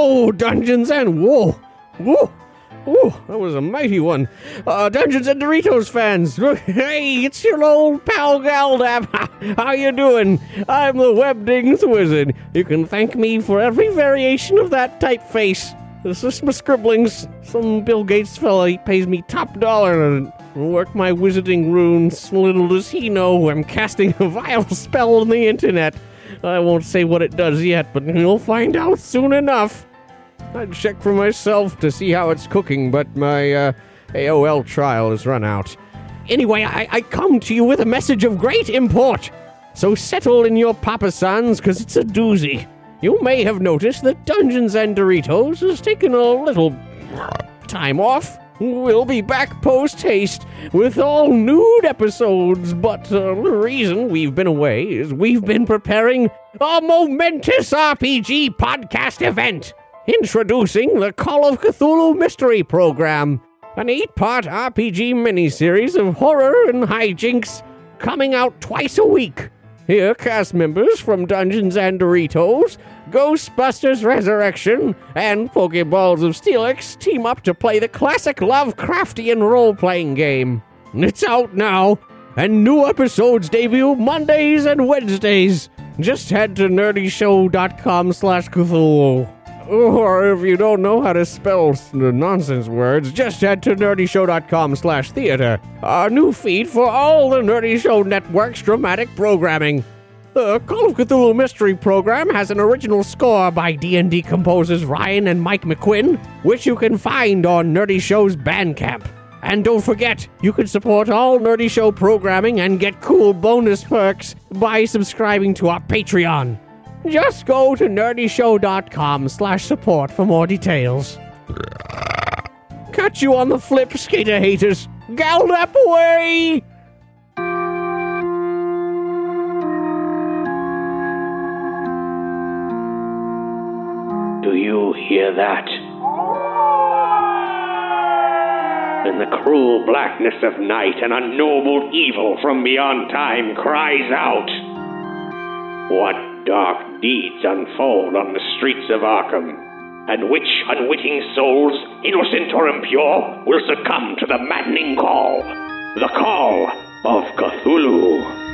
Whoa, Dungeons and whoa. Ooh, that was a mighty one. Dungeons and Doritos fans, hey, it's your old pal Galdap. How you doing? I'm the Webdings Wizard. You can thank me for every variation of that typeface. This is my scribblings. Some Bill Gates fella, he pays me top dollar to work my wizarding runes. Little does he know I'm casting a vile spell on the internet. I won't say what it does yet, but you'll find out soon enough. I'd check for myself to see how it's cooking, but my AOL trial has run out. Anyway, I come to you with a message of great import. So settle in your papasans, because it's a doozy. You may have noticed that Dungeons and Doritos has taken a little time off. We'll be back post-haste with all nude episodes, but the reason we've been away is we've been preparing a momentous RPG podcast event. Introducing the Call of Cthulhu Mystery Program, an 8-part RPG miniseries of horror and hijinks coming out twice a week. Here, cast members from Dungeons and Doritos, Ghostbusters Resurrection, and Pokeballs of Steelix team up to play the classic Lovecraftian role-playing game. It's out now, and new episodes debut Mondays and Wednesdays. Just head to nerdyshow.com/Cthulhu. Or if you don't know how to spell the nonsense words, just head to nerdyshow.com/theater, our new feed for all the Nerdy Show Network's dramatic programming. The Call of Cthulhu Mystery Program has an original score by D&D composers Ryan and Mike McQuinn, which you can find on Nerdy Show's Bandcamp. And don't forget, you can support all Nerdy Show programming and get cool bonus perks by subscribing to our Patreon. Just go to nerdyshow.com/support for more details. Catch you on the flip, skater haters. Galdap away! Do you hear that? In the cruel blackness of night, an unknowable evil from beyond time cries out. What dark deeds unfold on the streets of Arkham, and which unwitting souls, innocent or impure, will succumb to the maddening call, the Call of Cthulhu.